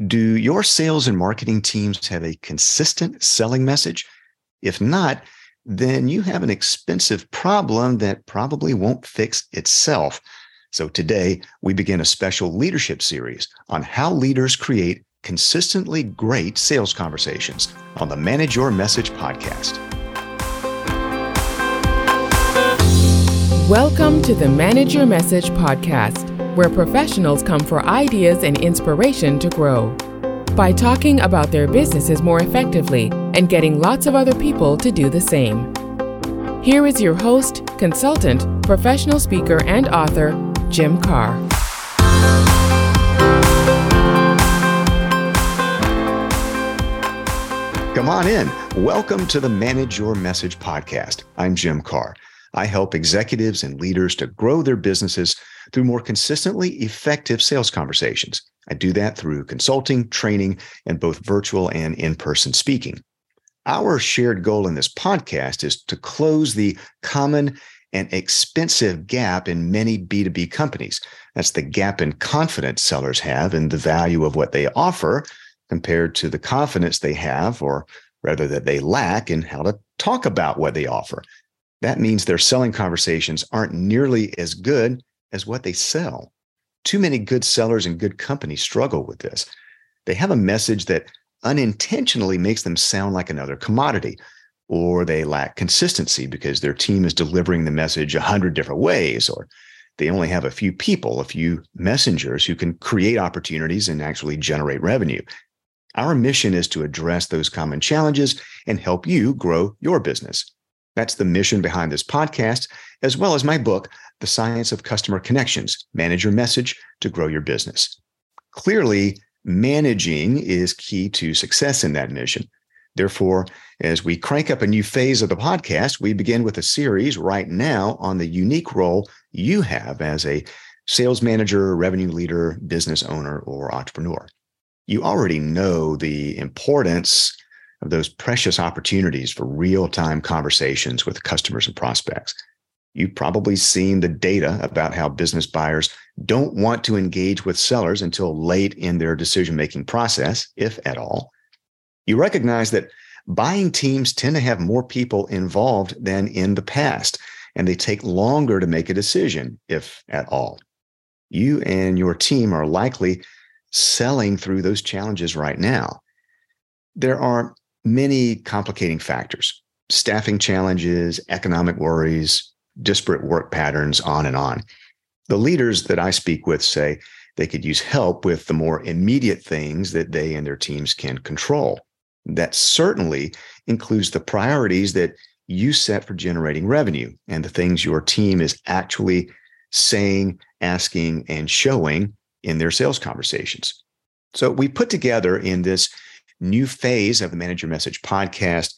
Do your sales and marketing teams have a consistent selling message? If not, then you have an expensive problem that probably won't fix itself. So today, we begin a special leadership series on how leaders create consistently great sales conversations on the Manage Your Message podcast. Welcome to the Manage Your Message podcast, where professionals come for ideas and inspiration to grow by talking about their businesses more effectively and getting lots of other people to do the same. Here is your host, consultant, professional speaker, and author, Jim Carr. Come on in. Welcome to the Manage Your Message podcast. I'm Jim Carr. I help executives and leaders to grow their businesses through more consistently effective sales conversations. I do that through consulting, training, and both virtual and in-person speaking. Our shared goal in this podcast is to close the common and expensive gap in many B2B companies. That's the gap in confidence sellers have in the value of what they offer compared to the confidence they have, or rather that they lack, in how to talk about what they offer. That means their selling conversations aren't nearly as good as what they sell. Too many good sellers and good companies struggle with this. They have a message that unintentionally makes them sound like another commodity, or they lack consistency because their team is delivering the message 100 different ways, or they only have a few people, a few messengers who can create opportunities and actually generate revenue. Our mission is to address those common challenges and help you grow your business. That's the mission behind this podcast, as well as my book, The Science of Customer Connections, Manage Your Message to Grow Your Business. Clearly, managing is key to success in that mission. Therefore, as we crank up a new phase of the podcast, we begin with a series right now on the unique role you have as a sales manager, revenue leader, business owner, or entrepreneur. You already know the importance of those precious opportunities for real-time conversations with customers and prospects. You've probably seen the data about how business buyers don't want to engage with sellers until late in their decision-making process, if at all. You recognize that buying teams tend to have more people involved than in the past, and they take longer to make a decision, if at all. You and your team are likely selling through those challenges right now. There are many complicating factors: staffing challenges, economic worries, disparate work patterns, on and on. The leaders that I speak with say they could use help with the more immediate things that they and their teams can control. That certainly includes the priorities that you set for generating revenue and the things your team is actually saying, asking, and showing in their sales conversations. So we put together in this new phase of the Manage Your Message podcast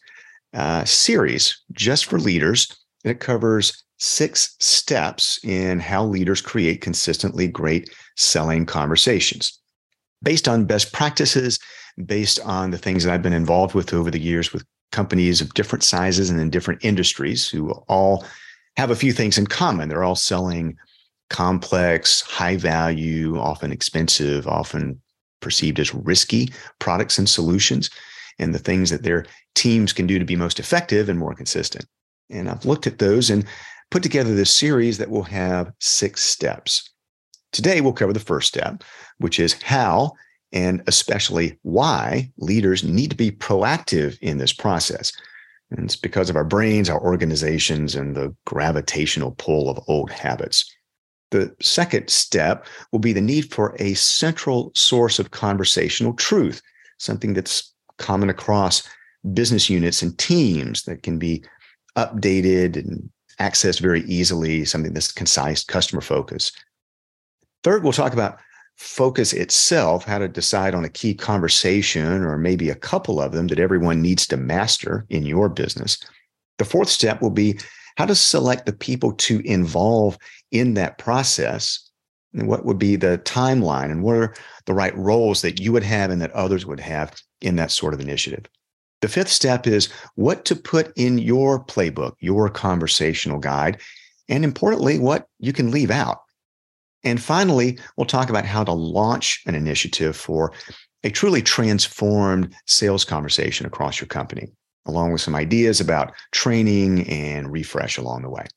series just for leaders that covers 6 steps in how leaders create consistently great selling conversations. Based on best practices, based on the things that I've been involved with over the years with companies of different sizes and in different industries who all have a few things in common. They're all selling complex, high value, often expensive, often perceived as risky products and solutions, and the things that their teams can do to be most effective and more consistent. And I've looked at those and put together this series that will have 6 steps. Today, we'll cover the first step, which is how, and especially why, leaders need to be proactive in this process. And it's because of our brains, our organizations, and the gravitational pull of old habits. The second step will be the need for a central source of conversational truth, something that's common across business units and teams that can be updated and accessed very easily, something that's concise, customer focused. Third, we'll talk about focus itself, how to decide on a key conversation or maybe a couple of them that everyone needs to master in your business. The fourth step will be how to select the people to involve in that process, and what would be the timeline, and what are the right roles that you would have and that others would have in that sort of initiative. The fifth step is what to put in your playbook, your conversational guide, and importantly, what you can leave out. And finally, we'll talk about how to launch an initiative for a truly transformed sales conversation across your company, along with some ideas about training and refresh along the way.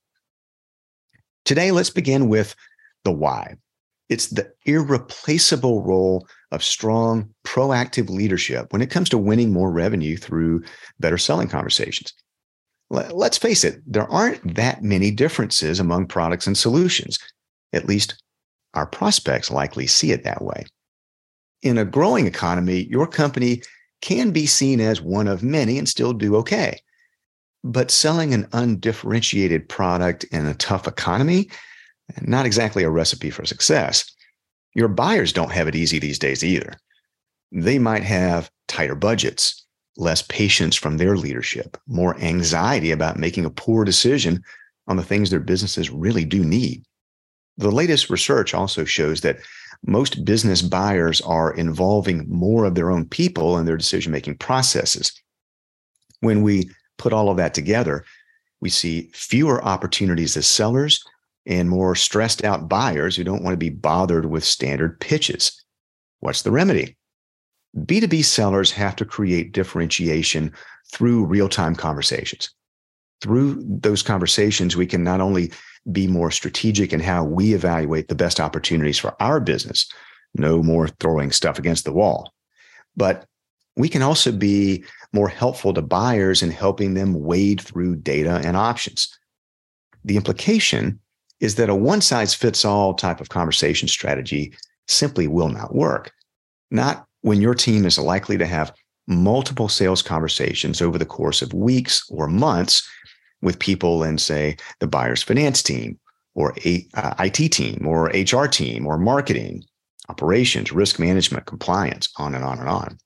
Today, let's begin with the why. It's the irreplaceable role of strong, proactive leadership when it comes to winning more revenue through better selling conversations. Let's face it, there aren't that many differences among products and solutions. At least our prospects likely see it that way. In a growing economy, your company can be seen as one of many and still do okay. But selling an undifferentiated product in a tough economy, not exactly a recipe for success. Your buyers don't have it easy these days either. They might have tighter budgets, less patience from their leadership, more anxiety about making a poor decision on the things their businesses really do need. The latest research also shows that most business buyers are involving more of their own people in their decision-making processes. When we put all of that together, we see fewer opportunities as sellers and more stressed out buyers who don't want to be bothered with standard pitches. What's the remedy? B2B sellers have to create differentiation through real-time conversations. Through those conversations, we can not only be more strategic in how we evaluate the best opportunities for our business, no more throwing stuff against the wall, but we can also be more helpful to buyers in helping them wade through data and options. The implication is that a one-size-fits-all type of conversation strategy simply will not work. Not when your team is likely to have multiple sales conversations over the course of weeks or months with people in, say, the buyer's finance team or IT team or HR team or marketing, operations, risk management, compliance, on and on and on.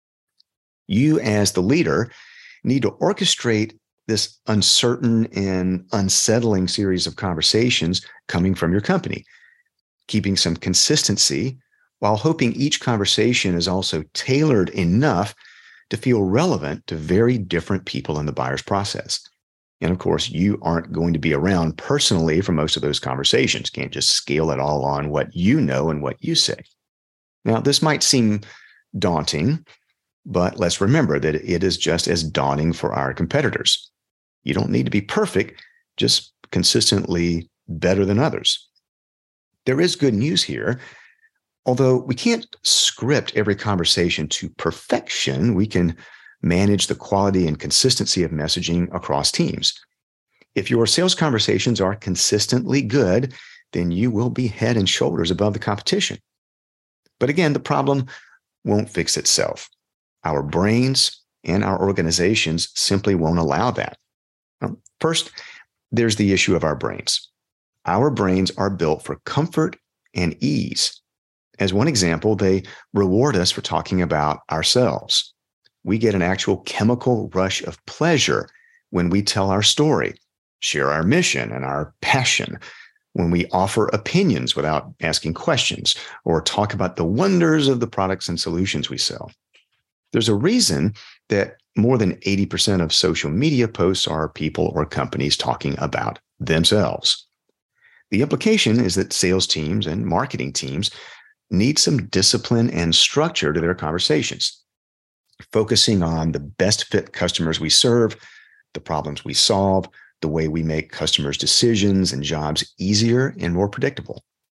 You as the leader need to orchestrate this uncertain and unsettling series of conversations coming from your company, keeping some consistency while hoping each conversation is also tailored enough to feel relevant to very different people in the buyer's process. And of course, you aren't going to be around personally for most of those conversations. Can't just scale it all on what you know and what you say. Now, this might seem daunting, but let's remember that it is just as daunting for our competitors. You don't need to be perfect, just consistently better than others. There is good news here. Although we can't script every conversation to perfection, we can manage the quality and consistency of messaging across teams. If your sales conversations are consistently good, then you will be head and shoulders above the competition. But again, the problem won't fix itself. Our brains and our organizations simply won't allow that. First, there's the issue of our brains. Our brains are built for comfort and ease. As one example, they reward us for talking about ourselves. We get an actual chemical rush of pleasure when we tell our story, share our mission and our passion, when we offer opinions without asking questions, or talk about the wonders of the products and solutions we sell. There's a reason that more than 80% of social media posts are people or companies talking about themselves. The implication is that sales teams and marketing teams need some discipline and structure to their conversations, focusing on the best fit customers we serve, the problems we solve, the way we make customers' decisions and jobs easier and more predictable.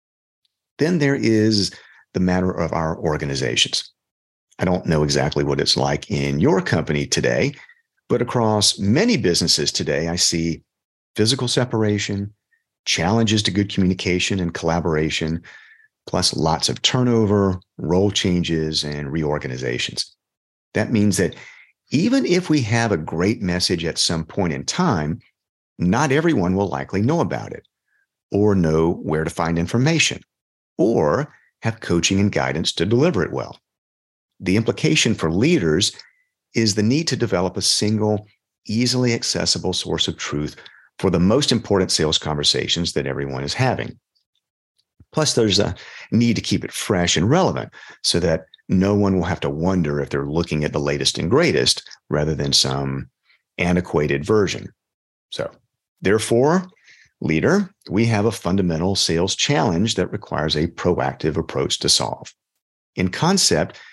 Then there is the matter of our organizations. I don't know exactly what it's like in your company today, but across many businesses today, I see physical separation, challenges to good communication and collaboration, plus lots of turnover, role changes, and reorganizations. That means that even if we have a great message at some point in time, not everyone will likely know about it, or know where to find information, or have coaching and guidance to deliver it well. The implication for leaders is the need to develop a single, easily accessible source of truth for the most important sales conversations that everyone is having. Plus, there's a need to keep it fresh and relevant so that no one will have to wonder if they're looking at the latest and greatest rather than some antiquated version. So, therefore, leader, we have a fundamental sales challenge that requires a proactive approach to solve. In concept,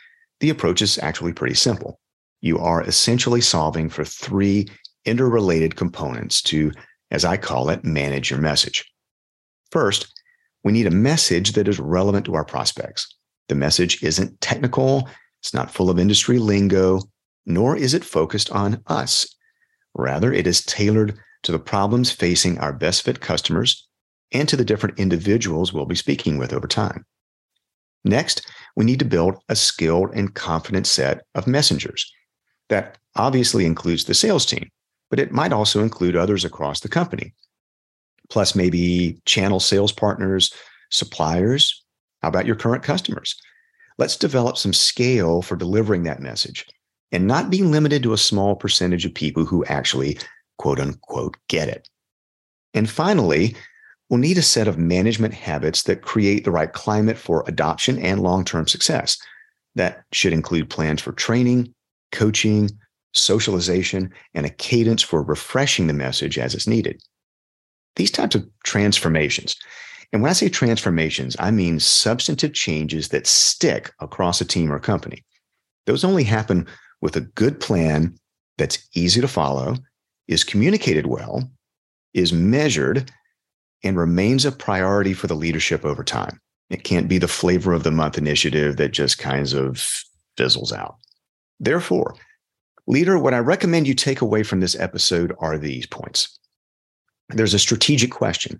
the approach is actually pretty simple. You are essentially solving for three interrelated components to, as I call it, manage your message. First, we need a message that is relevant to our prospects. The message isn't technical, it's not full of industry lingo, nor is it focused on us. Rather, it is tailored to the problems facing our best fit customers and to the different individuals we'll be speaking with over time. Next, we need to build a skilled and confident set of messengers. That obviously includes the sales team, but it might also include others across the company, plus maybe channel sales partners, suppliers. How about your current customers? Let's develop some scale for delivering that message and not be limited to a small percentage of people who actually, quote unquote, get it. And finally, we'll need a set of management habits that create the right climate for adoption and long-term success. That should include plans for training, coaching, socialization, and a cadence for refreshing the message as it's needed. These types of transformations, and when I say transformations, I mean substantive changes that stick across a team or company. Those only happen with a good plan that's easy to follow, is communicated well, is measured, and remains a priority for the leadership over time. It can't be the flavor of the month initiative that just kind of fizzles out. Therefore, leader, what I recommend you take away from this episode are these points. There's a strategic question.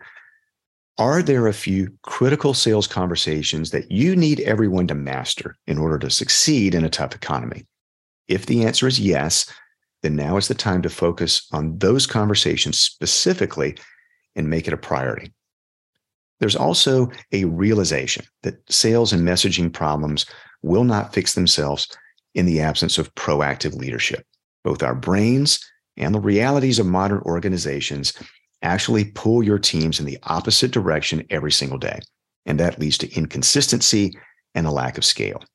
Are there a few critical sales conversations that you need everyone to master in order to succeed in a tough economy? If the answer is yes, then now is the time to focus on those conversations specifically and make it a priority. There's also a realization that sales and messaging problems will not fix themselves in the absence of proactive leadership. Both our brains and the realities of modern organizations actually pull your teams in the opposite direction every single day, and that leads to inconsistency and a lack of scale.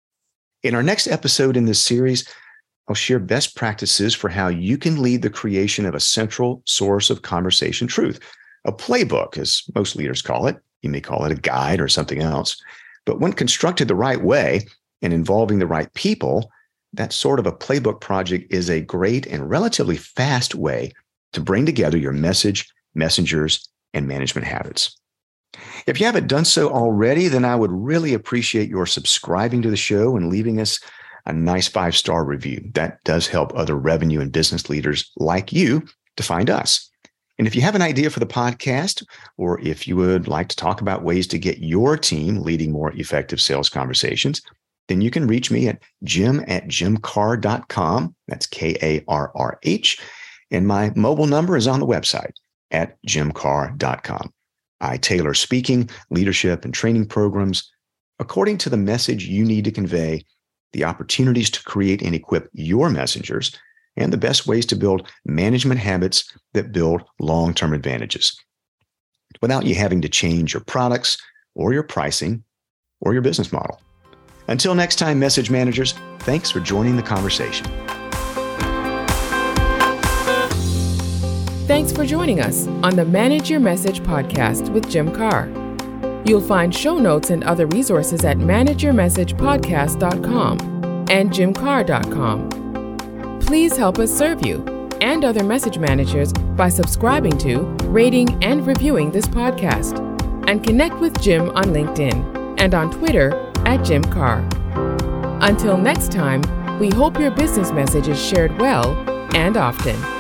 In our next episode in this series, I'll share best practices for how you can lead the creation of a central source of conversation truth, a playbook, as most leaders call it. You may call it a guide or something else. But when constructed the right way and involving the right people, that sort of a playbook project is a great and relatively fast way to bring together your message, messengers, and management habits. If you haven't done so already, then I would really appreciate your subscribing to the show and leaving us a nice 5-star review. That does help other revenue and business leaders like you to find us. And if you have an idea for the podcast, or if you would like to talk about ways to get your team leading more effective sales conversations, then you can reach me at jim@jimcarr.com. That's Karrh. And my mobile number is on the website at jimcarr.com. I tailor speaking, leadership, and training programs according to the message you need to convey, the opportunities to create and equip your messengers, and the best ways to build management habits that build long-term advantages without you having to change your products or your pricing or your business model. Until next time, message managers, thanks for joining the conversation. Thanks for joining us on the Manage Your Message podcast with Jim Carr. You'll find show notes and other resources at manageyourmessagepodcast.com and jimcarr.com. Please help us serve you and other message managers by subscribing to, rating, and reviewing this podcast. And connect with Jim on LinkedIn and on Twitter at Jim Carr. Until next time, we hope your business message is shared well and often.